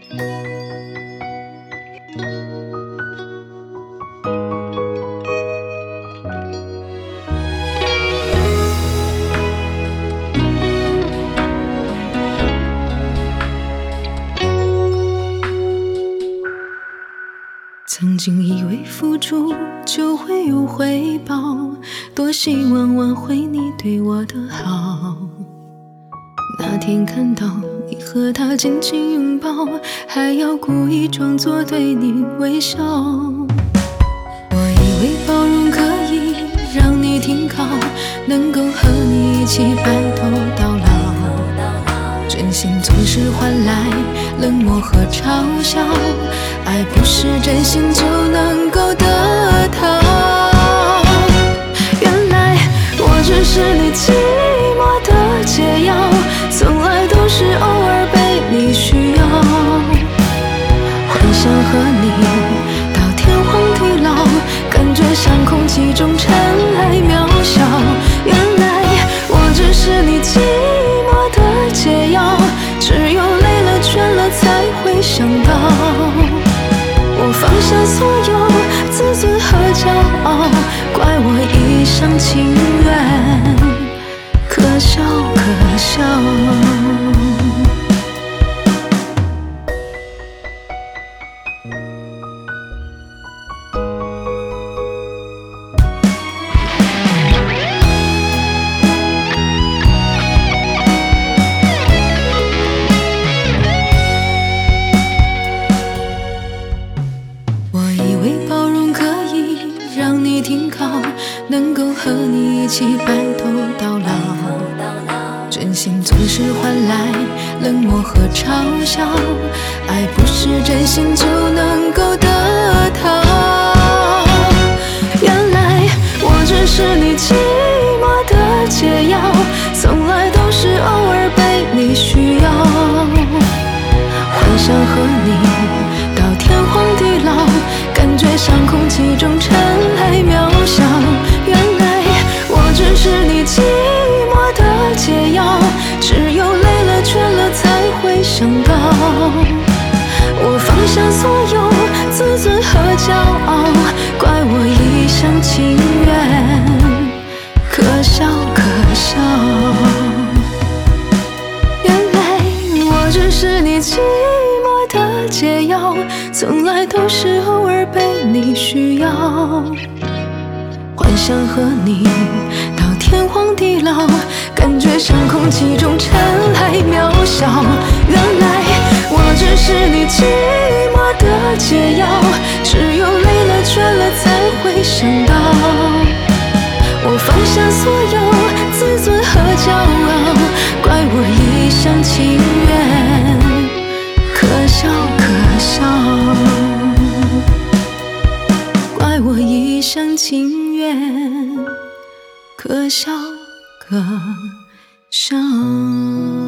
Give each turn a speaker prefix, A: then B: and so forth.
A: 曾经以为付出就会有回报，多希望挽回你对我的好。那天看到你和他紧紧拥抱，还要故意装作对你微笑。我以为包容可以让你停靠，能够和你一起白头到老。真心总是换来冷漠和嘲笑，爱不是真心就能够得到。原来我只是你寂寞的解药，从来都是偶尔被你需要。幻想和你到天荒地老，感觉像空气中尘埃渺小。原来我只是你寂寞的解药，只有累了倦了才会想到。我放下所有自尊和骄傲，怪我一厢情愿，可笑可笑。停靠，能够和你一起白头到老。真心总是换来冷漠和嘲笑，爱不是真心就能够得到。原来我只是你寂寞的解药，从来都是偶尔被你需要。幻想和你到天荒地老，感觉像空气中尘埃渺小。原来我只是你寂寞的解药，只有累了倦了才会想到。我放下所有自尊和骄傲，怪我一厢情愿，可笑可笑。原来我只是你寂寞的解药，从来都是偶尔被你需要。幻想和你到天荒地老，感觉像空气中尘埃渺小。原来我只是你寂寞的解药，只有累了倦了才会想到。我放下所有自尊和骄傲，怪我一厢情愿，可笑可笑。怪我一厢情愿，可笑可笑。